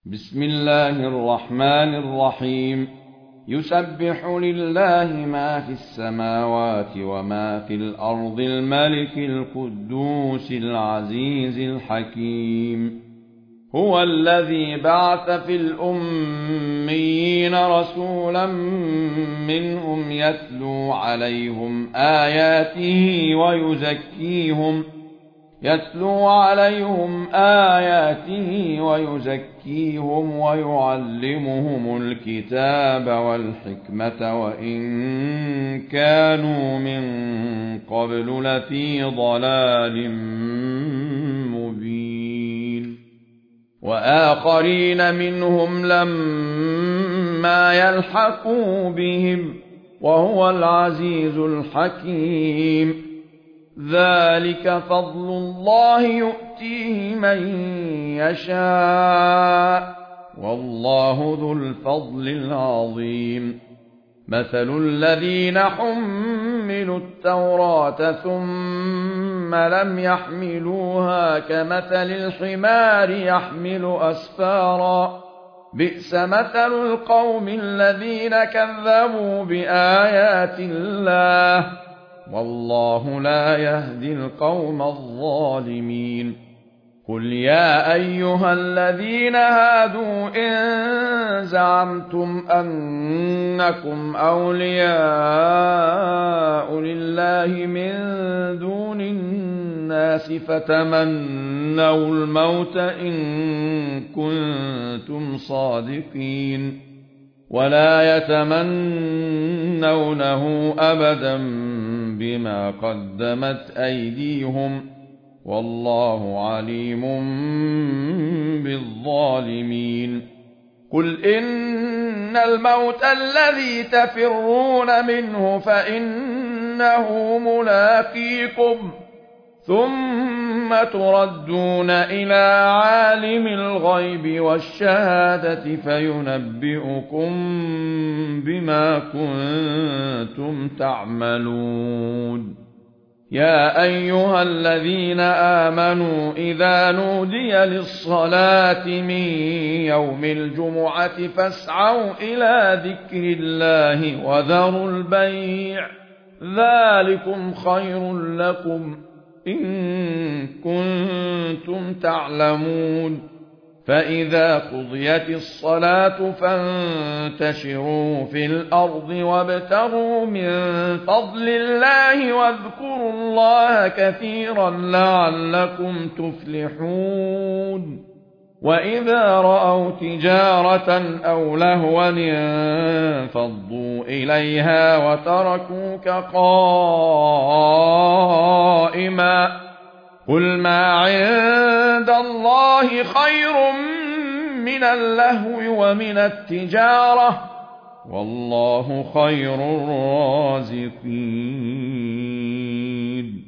بسم الله الرحمن الرحيم. يسبح لله ما في السماوات وما في الأرض الملك القدوس العزيز الحكيم. هو الذي بعث في الأميين رسولا منهم يتلو عليهم آياته ويزكيهم ويعلمهم الكتاب والحكمة وإن كانوا من قبل لفي ضلال مبين. وآخرين منهم لما يلحقوا بهم وهو العزيز الحكيم. ذلك فضل الله يؤتيه من يشاء والله ذو الفضل العظيم. مثل الذين حملوا التوراة ثم لم يحملوها كمثل الحمار يحمل أسفارا بئس مثل القوم الذين كذبوا بآيات الله والله لا يهدي القوم الظالمين. قل يا أيها الذين هادوا إن زعمتم أنكم أولياء لله من دون الناس فتمنوا الموت إن كنتم صادقين ولا يتمنونه أبدا بما قدمت أيديهم والله عليم بالظالمين. قل إن الموت الذي تفرون منه فإنه ملاقيكم ثم تردون إلى عالم الغيب والشهادة فينبئكم بما كنتم تعملون. يا أيها الذين آمنوا إذا نودي للصلاة من يوم الجمعة فاسعوا إلى ذكر الله وذروا البيع ذلكم خير لكم إن كنتم تعلمون. فإذا قضيت الصلاة فانتشروا في الأرض وابتغوا من فضل الله واذكروا الله كثيرا لعلكم تفلحون. وإذا رأوا تجارة أو لهوا انفضوا إليها وتركوك قائما قل ما عند الله خير من اللهو ومن التجارة والله خير الرازقين.